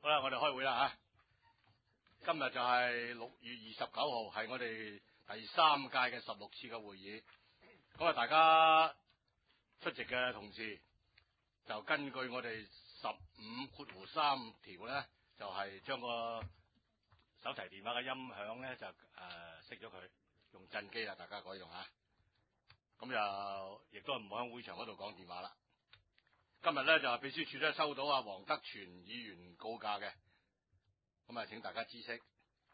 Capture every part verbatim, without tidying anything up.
好啦，我哋開會啦吓。今日就係六月二十九號，係我哋第三屆嘅十六次嘅會議。咁啊，大家出席嘅同事就根據我哋十五括弧三條咧，就係、是、將個手提電話嘅音響咧就誒熄咗佢，用震機啦，大家改用吓。咁就亦都唔好喺會場嗰度講電話啦。今日咧就秘書處咧收到阿黃德全議員告假嘅，咁啊請大家知悉。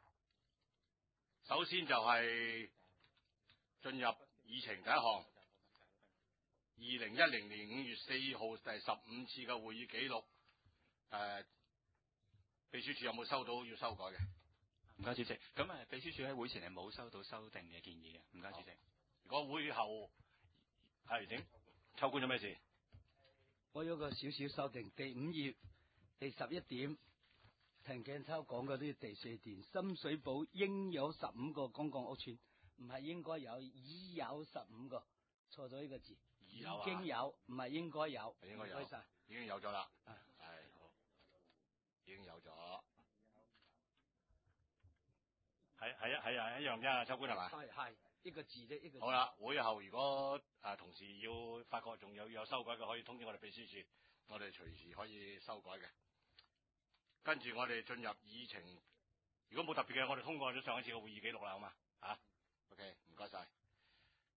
首先就係進入議程第一項，二零一零年五月四號第十五次嘅會議記錄，誒、呃，秘書處有冇收到要修改嘅？ 唔該主席。咁誒，秘書處喺會前係冇收到修訂嘅建議嘅。唔該主席。 如果會後係點？秋官有咩事？ 我有個少少修訂，第五頁第十一點，陳景秋講嗰啲第四段，深水埗應有十五個公共屋邨，唔係應該有，已有十五個，錯咗呢個字， 已有啊， 已經有，唔係應該有， 應該有， 謝謝已經有咗啦，係、 啊、 好，已經有咗，係係係啊一樣啫，秋官係嘛？ 係係一個字啫，一個字。 好啦，會後如果誒、啊、同事要發覺仲有要有修改嘅，可以通知我哋秘書處，我哋隨時可以修改嘅。跟住我哋進入議程，如果冇特別嘅，我哋通過咗上一次嘅會議記錄啦，好嘛？吓、啊、，OK，唔該晒。